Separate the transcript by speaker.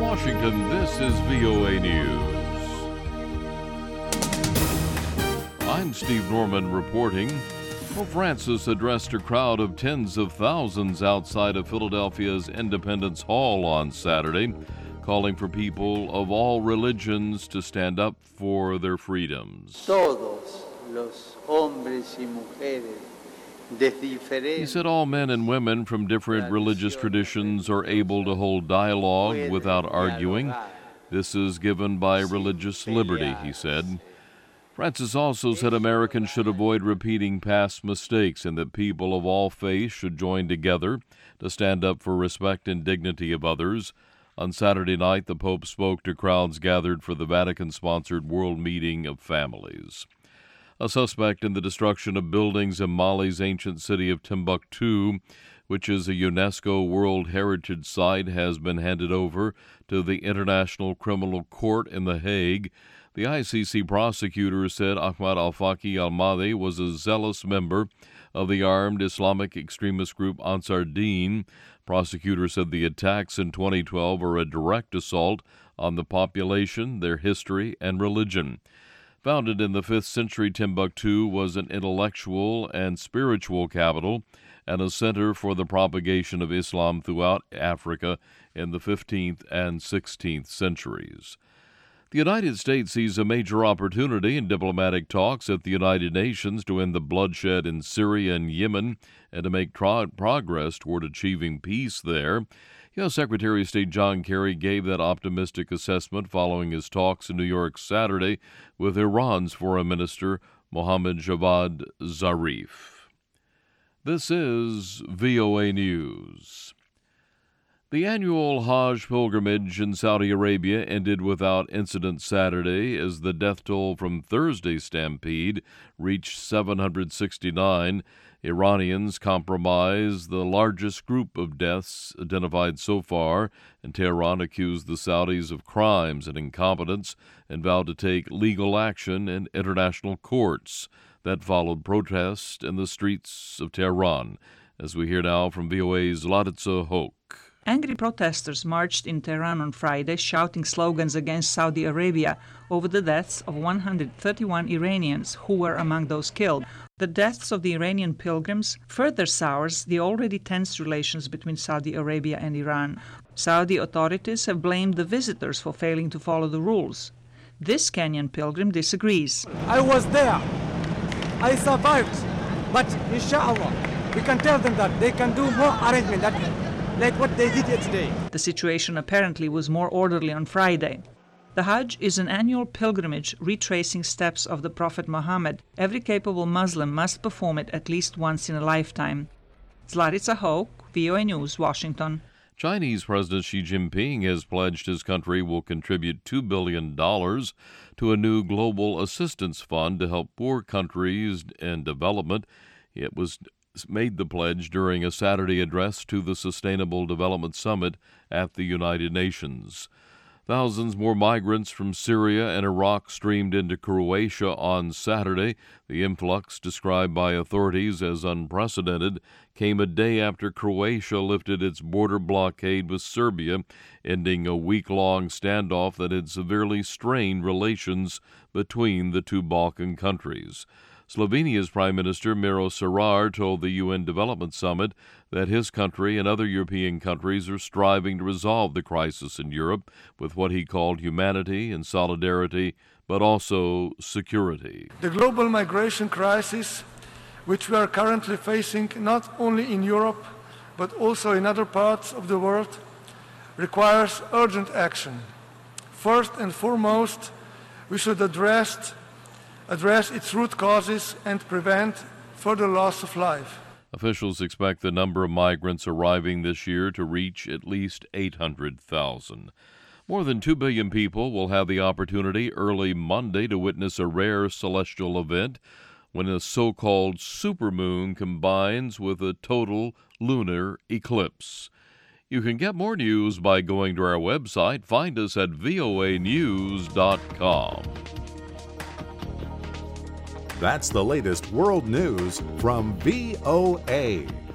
Speaker 1: Washington, this is VOA News. I'm Steve Norman reporting. Pope Francis addressed a crowd of tens of thousands outside of Philadelphia's Independence Hall on Saturday, calling for people of all religions to stand up for their freedoms.
Speaker 2: Todos los hombres y mujeres de diferentes.
Speaker 1: He said all men and women from different religious traditions are able to hold dialogue without arguing. This is given by religious liberty, he said. Francis also said Americans should avoid repeating past mistakes and that people of all faiths should join together to stand up for respect and dignity of others. On Saturday night, the Pope spoke to crowds gathered for the Vatican-sponsored World Meeting of Families. A suspect in the destruction of buildings in Mali's ancient city of Timbuktu, which is a UNESCO World Heritage Site, has been handed over to the International Criminal Court in The Hague. The ICC prosecutor said Ahmad al-Faqi al-Mahdi was a zealous member of the armed Islamic extremist group Ansar Dine. Prosecutor said the attacks in 2012 are a direct assault on the population, their history, and religion. Founded in the 5th century, Timbuktu was an intellectual and spiritual capital and a center for the propagation of Islam throughout Africa in the 15th and 16th centuries. The United States sees a major opportunity in diplomatic talks at the United Nations to end the bloodshed in Syria and Yemen and to make progress toward achieving peace there. U.S. Secretary of State John Kerry gave that optimistic assessment following his talks in New York Saturday with Iran's Foreign Minister Mohammad Javad Zarif. This is VOA News. The annual Hajj pilgrimage in Saudi Arabia ended without incident Saturday as the death toll from Thursday's stampede reached 769. Iranians comprised the largest group of deaths identified so far, and Tehran accused the Saudis of crimes and incompetence and vowed to take legal action in international courts. That followed protests in the streets of Tehran. As we hear now from VOA's Laritza Hoke.
Speaker 3: Angry protesters marched in Tehran on Friday, shouting slogans against Saudi Arabia over the deaths of 131 Iranians who were among those killed. The deaths of the Iranian pilgrims further sours the already tense relations between Saudi Arabia and Iran. Saudi authorities have blamed the visitors for failing to follow the rules. This Kenyan pilgrim disagrees.
Speaker 4: I was there. I survived. But inshallah, we can tell them that they can do more arrangement like what they did yesterday.
Speaker 3: The situation apparently was more orderly on Friday. The Hajj is an annual pilgrimage retracing steps of the Prophet Muhammad. Every capable Muslim must perform it at least once in a lifetime. Zlaritza Hoke, VOA News, Washington.
Speaker 1: Chinese President Xi Jinping has pledged his country will contribute $2 billion to a new global assistance fund to help poor countries in development. It was made the pledge during a Saturday address to the Sustainable Development Summit at the United Nations. Thousands more migrants from Syria and Iraq streamed into Croatia on Saturday. The influx, described by authorities as unprecedented, came a day after Croatia lifted its border blockade with Serbia, ending a week-long standoff that had severely strained relations between the two Balkan countries. Slovenia's Prime Minister Miro Cerar told the UN Development Summit that his country and other European countries are striving to resolve the crisis in Europe with what he called humanity and solidarity, but also security.
Speaker 5: The global migration crisis, which we are currently facing not only in Europe, but also in other parts of the world, requires urgent action. First and foremost, we should address its root causes and prevent further loss of life.
Speaker 1: Officials expect the number of migrants arriving this year to reach at least 800,000. More than 2 billion people will have the opportunity early Monday to witness a rare celestial event when a so-called supermoon combines with a total lunar eclipse. You can get more news by going to our website. Find us at voanews.com.
Speaker 6: That's the latest world news from VOA.